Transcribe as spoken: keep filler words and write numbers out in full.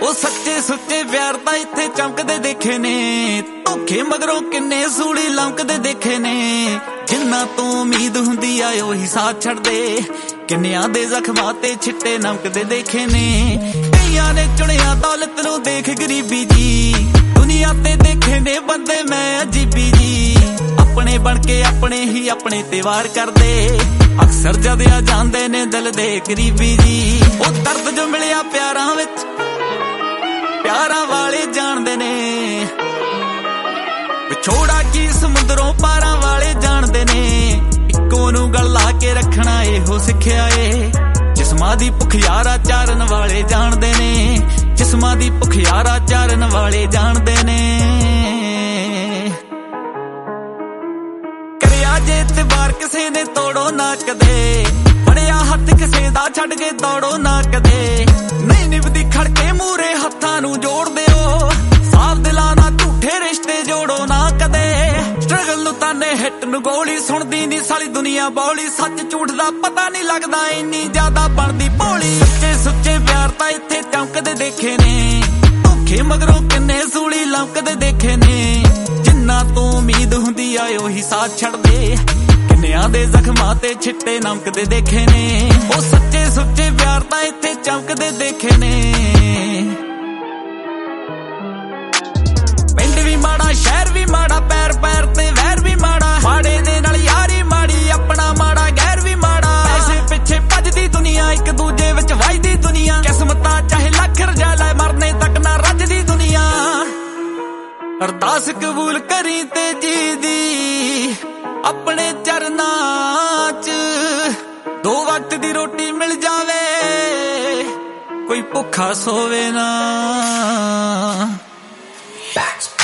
ਉਹ ਸੱਚੇ ਸੁੱਚੇ ਪਿਆਰ ਤਾਂ ਇੱਥੇ ਚਮਕਦੇ ਦੇਖੇ ਨੇ, ਧੋਖੇ ਮਗਰੋਂ ਕਿੰਨੇ ਸੂਲੀ ਲੰਕਦੇ ਦੇਖੇ ਨੇ। ਜਿੰਨਾ ਤੋਂ ਉਮੀਦ ਹੁੰਦੀ ਆ ਉਹੀ ਸਾਥ ਛੱਡਦੇ, ਕਿੰਨਿਆਂ ਦੇ ਜ਼ਖਮਾਂ ਤੇ ਛਿੱਟੇ ਨਮਕਦੇ ਦੇਖੇ ਨੇ। ਕਈਆਂ ਨੇ ਚੁਣਿਆ ਦੌਲਤ ਨੂੰ ਦੇਖ ਗਰੀਬੀ ਜੀ, ਦੁਨੀਆ ਤੇ ਦੇਖੇ ਨੇ ਬੰਦੇ ਮੈਂ ਅਜੀਬੀ ਜੀ। ਆਪਣੇ ਬਣ ਕੇ ਆਪਣੇ ਹੀ ਆਪਣੇ ਤੇ ਵਾਰ ਕਰਦੇ, ਅਕਸਰ ਜਦ ਆ ਜਾਂਦੇ ਨੇ ਦਿਲ ਦੇ ਕਰੀਬੀ ਜੀ। ਉਹ ਦਰਦ ਜੋ ਮਿਲਿਆ ਪਿਆਰਾਂ ਵਿੱਚ ਪਿਆਰਾਂ ਵਾਲੇ ਜਾਣਦੇ ਨੇ, ਵਿਛੋੜਾ ਕੀ ਸਮੁੰਦਰੋਂ ਪਾਰਾਂ ਵਾਲੇ ਜਾਣਦੇ ਨੇ। ਇੱਕੋ ਨੂੰ ਗਲ ਲਾ ਕੇ ਰੱਖਣਾ ਇਹੋ ਸਿੱਖਿਆ ਏ, ਜਿਸਮਾਂ ਦੀ ਭੁੱਖ ਯਾਰਾ ਚਾਰਨ ਵਾਲੇ ਜਾਣਦੇ ਨੇ। ਜਿਸਮਾਂ ਦੀ ਭੁੱਖ ਯਾਰਾ ਚਾਰਨ ਵਾਲੇ ਜਾਣਦੇ ਨੇ। ਕਰਿਆ ਜੇ ਇਤਬਾਰ ਕਿਸੇ ਨੇ ਤੋੜੋ ਨਾ ਕਦੇ, ਫੜਿਆ ਹੱਥ ਕਿਸੇ ਦਾ ਛੱਡ ਕੇ ਦੌੜੋ ਨਾ ਕਦੇ। ਨਹੀਂ ਨਿਭਦੀ ਖੜਕੇ ਮੂਰੇ ਹੱਥਾਂ ਨੂੰ ਜੋੜ ਦਿਓ, ਸਾਫ ਦਿਲਾਂ ਨਾਲ ਝੂਠੇ ਰਿਸ਼ਤੇ ਜੋੜੋ ਨਾ ਕਦੇ। ਸਟਰਗਲ ਨੂੰ ਤਾਨੇ ਹਿੱਟ ਨੂੰ ਗੋਲੀ, ਸੁਣਦੀ ਨੀ ਸਾਲੀ ਦੁਨੀਆ ਬੋਲੀ। ਸੱਚ ਝੂਠ ਦਾ ਪਤਾ ਨੀ ਲੱਗਦਾ ਇੰਨੀ ਜ਼ਿਆਦਾ ਬਣਦੀ ਭੋਲੀ। ਸੱਚੇ ਸੁੱਚੇ ਪਿਆਰ ਤਾਂ ਇੱਥੇ ਚਮਕਦੇ ਦੇਖੇ ਨੇ, ਧੋਖੇ ਮਗਰੋਂ ਕਿੰਨੇ ਸੂਲੀ ਲੰਕਦੇ ਦੇਖੇ ਨੇ। ਜਿੰਨਾ ਤੋਂ ਉਮੀਦ ਹੁੰਦੀ ਆ ਉਹੀ ਸਾਥ ਛੱਡਦੇ, ਕਿੰਨਿਆਂ ਦੇ ਜ਼ਖਮਾਂ ਤੇ ਛਿੱਟੇ ਨਮਕਦੇ ਦੇਖੇ ਨੇ। ਉਹ ਸੱਚੇ ਸੁੱਚੇ ਪਿਆਰ ਤਾਂ ਇੱਥੇ ਚਮਕਦੇ ਦੇਖੇ ਨੇ। ਪਿੰਡ ਵੀ ਮਾੜਾ ਸ਼ਹਿਰ ਵੀ ਮਾੜਾ, ਪੈਰ ਪੈਰ ਤੇ ਵੈਰ ਵੀ ਮਾੜਾ। ਮਾੜੇ ਦੇ ਨਾਲ ਯਾਰੀ ਮਾੜੀ, ਆਪਣਾ ਮਾੜਾ ਗੈਰ ਵੀ ਮਾੜਾ। ਪੈਸੇ ਪਿੱਛੇ ਭੱਜਦੀ ਦੁਨੀਆ, ਇੱਕ ਦੂਜੇ ਵਿੱਚ ਵੱਜਦੀ ਦੁਨੀਆ। ਕਿਸਮਤਾਂ ਚਾਹੇ ਲੱਖ ਰਜਾ ਲੈ, ਮਰਨੇ ਤੱਕ ਨਾ ਰੱਜਦੀ ਦੁਨੀਆ। ਅਰਦਾਸ ਕਬੂਲ ਕਰੀ ਤੇ ਜੀ ਦੀ ਆਪਣੇ ਚਰਨਾਂ ਚ, ਦੋ ਵਕਤ ਦੀ ਰੋਟੀ ਮਿਲ ਜਾਵੇ, ਕੋਈ ਭੁੱਖਾ ਸੋਵੇ ਨਾ।